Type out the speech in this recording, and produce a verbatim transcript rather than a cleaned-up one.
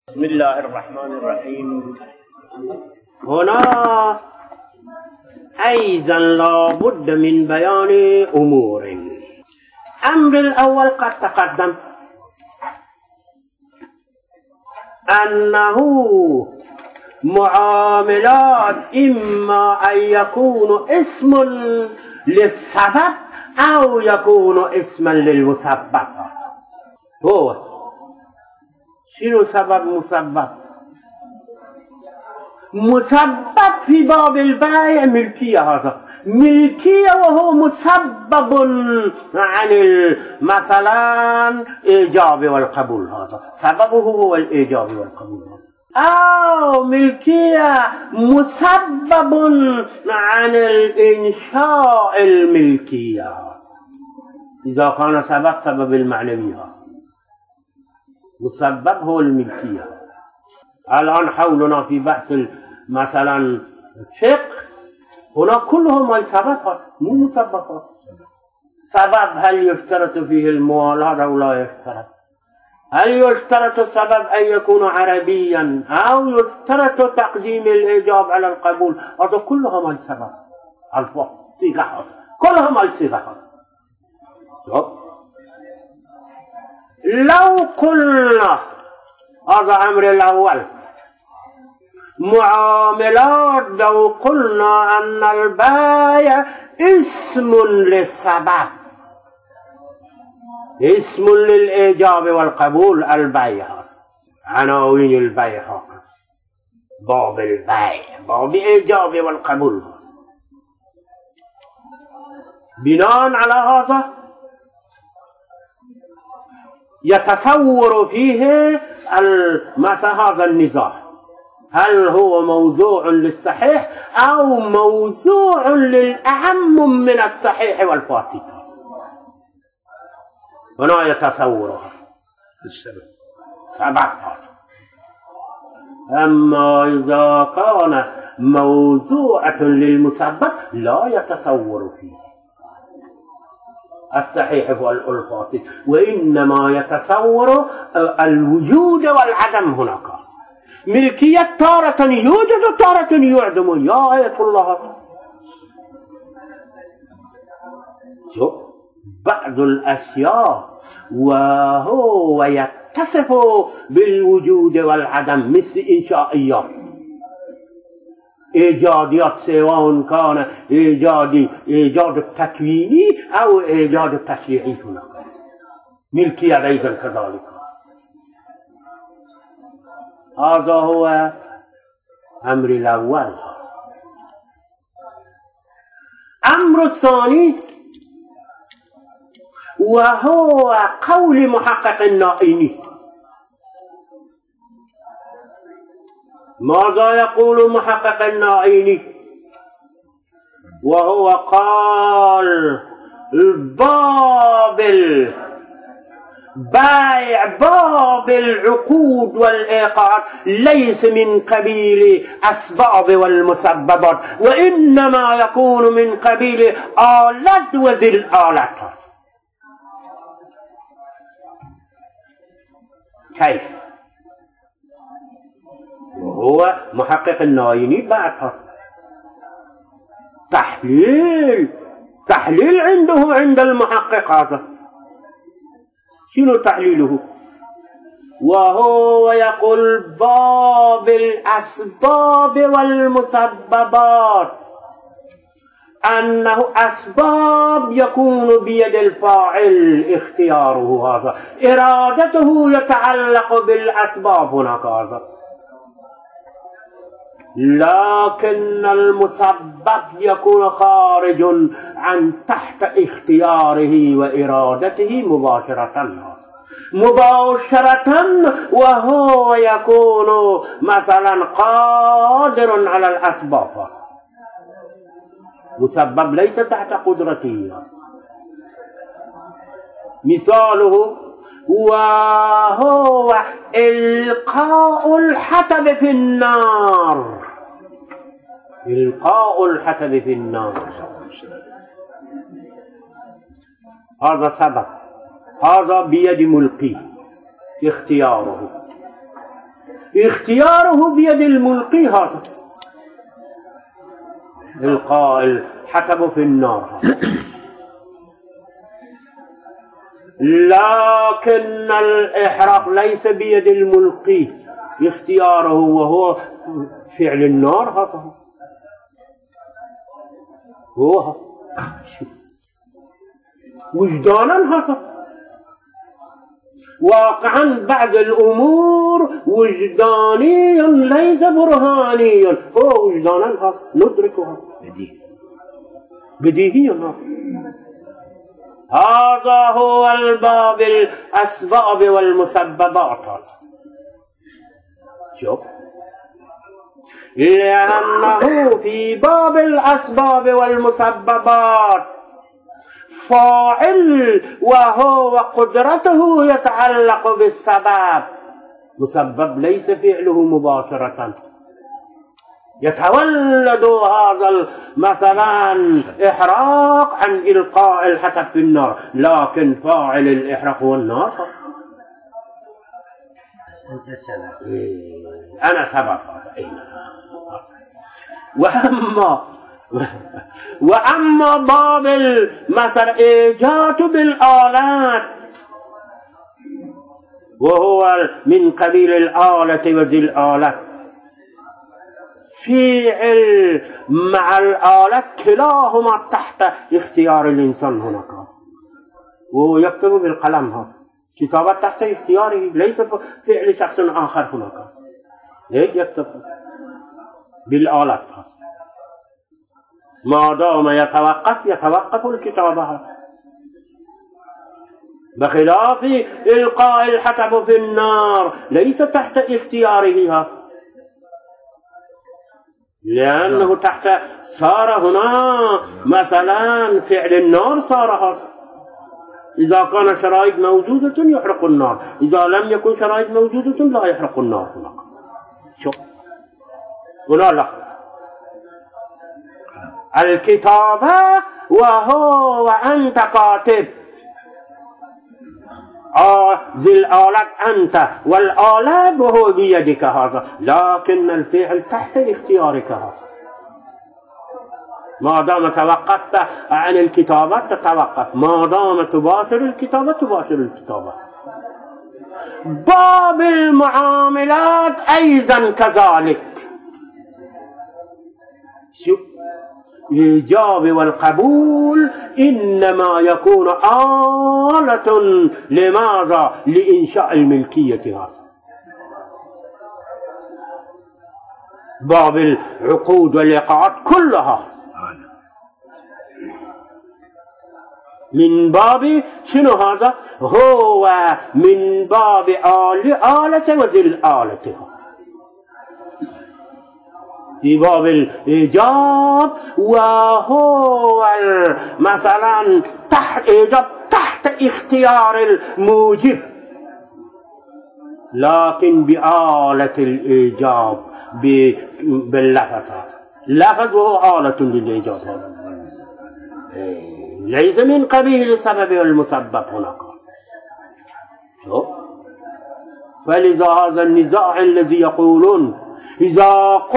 بسم الله الرحمن الرحيم. هنا أيضا لا بد من بيان أمور. الأمر الأول قد تقدم أنه معاملات إما أن يكون اسم للسبب أو يكون اسما للمسبب. هو شنو سبب مسبب؟ مسبب في باب البيع ملكية، هذا ملكية وهو مسبب عن مثلا الإيجاب والقبول، هذا سببه هو الإيجاب والقبول. أو ملكية مسبب عن الإنشاء الملكية، إذا كان سبب سبب المعنويات، مسبب هو الملكية. الآن حولنا في بحث مثلا الفقه، هنا كلهم السبب مو مسبب. سبب هل يشترط فيه الموالاة أو لا يشترط؟ هل يشترط السبب أن يكون عربيا أو يشترط تقديم الإيجاب على القبول؟ هذا كلهم السبب، الفقه صيغة كلهم الصيغة. لو قلنا هذا أمر الأول معاملات، لو قلنا أن البيع اسم للسبب، اسم للإيجاب والقبول، البيع عناوين البيع هكذا، باب البيع باب الإيجاب والقبول. بناء على هذا يتصور فيه مثلا هذا النزاع، هل هو موضوع للصحيح أو موضوع للأهم من الصحيح والفاسد؟ هنا يتصورها السبب سبب هذا. أما إذا كان موضوعة للمسبب لا يتصور فيه الصحيح والفاسد، وإنما يتصور الوجود والعدم. هناك ملكية تارة يوجد وتارة يعدم، يا آية الله. شوف بعض الأشياء وهو يتصف بالوجود والعدم، مثل إنشائيات، إيجاديات، سواء كان إيجاد إيجاد التكويني أو إيجاد التشريعي، هناك ملكية أيضا كذلك. هذا هو أمر الأول. أمر الثاني وهو قول محقق النائني. ماذا يقول محقق النائني؟ وهو قال باب البيع باب العقود والإيقاعات ليس من قبيل أسباب والمسببات، وإنما يكون من قبيل آلات وذي الآلات. كيف؟ وهو محقق النائني بعد تحليل تحليل عنده عند المحقق. هذا شنو تحليله؟ وهو يقول باب الأسباب والمسببات، أنه أسباب يكون بيد الفاعل اختياره، هذا إرادته يتعلق بالأسباب هناك هذا، لكن المسبب يكون خارج عن تحت اختياره وإرادته مباشرة مباشرة وهو يكون مثلا قادر على الأسباب، مسبب ليس تحت قدرته. مثاله وهو إلقاء الحطب في النار، إلقاء الحطب في النار هذا سبب، هذا بيد ملقي اختياره. اختياره بيد الملقي هذا، إلقاء الحطب في النار هذا. لكن الإحراق ليس بيد الملقي، اختياره وهو فعل النار هذا هو وجدانا هذا. واقعا بعض الأمور وجداني ليس برهاني، هو وجدانا هذا ندركها بديهي هذا. هذا هو الباب الأسباب والمسببات. شوف، لأنه في باب الأسباب والمسببات فاعل وهو قدرته يتعلق بالسبب، مسبب ليس فعله مباشرة. يتولد هذا مثلا إحراق عن إلقاء الحطب في النار، لكن فاعل الإحراق هو النار. أنت السبب. إيه أنا سبب. وأما وأما باب مثلا إيجاد بالآلات، وهو من قبيل الآلة وذي الآلة، فعل مع الآلة كلاهما تحت اختيار الإنسان هناك، وهو يكتب بالقلم هذا، كتابة تحت اختياره، ليس فعل شخص آخر هناك، هيك يكتب بالآلات هذا. ما دام يتوقف يتوقف الكتابة، بخلاف إلقاء الحطب في النار ليس تحت اختياره هذا، لأنه تحت صار هنا مثلا فعل النار صار هذا. إذا كان شرائط موجودة يحرق النار، إذا لم يكن شرائط موجودة لا يحرق النار هناك. شوف ولا لخبط. الكتابة وهو أنت كاتب، ذي الآلة أنت، والآلة وهو بيدك هذا، لكن الفعل تحت اختيارك هذا. ما دام توقفت عن الكتابة تتوقف، ما دام تباشر الكتابة تباشر الكتابة. باب المعاملات أيضا كذلك. شوف، الإيجاب والقبول إنما يكون آلة لماذا؟ لإنشاء الملكية هذا. باب العقود والإيقاعات كلها من باب شنو هذا؟ هو من باب آلة وذي الآلة، في باب الإيجاب وهو مثلا تحت إيجاب تحت اختيار الموجب، لكن بآلة الإيجاب باللفظ هذا، اللفظ وهو آلة للإيجاب، ليس من قبيل السبب والمسبب هناك. فلذا هذا النزاع الذي يقولون إذا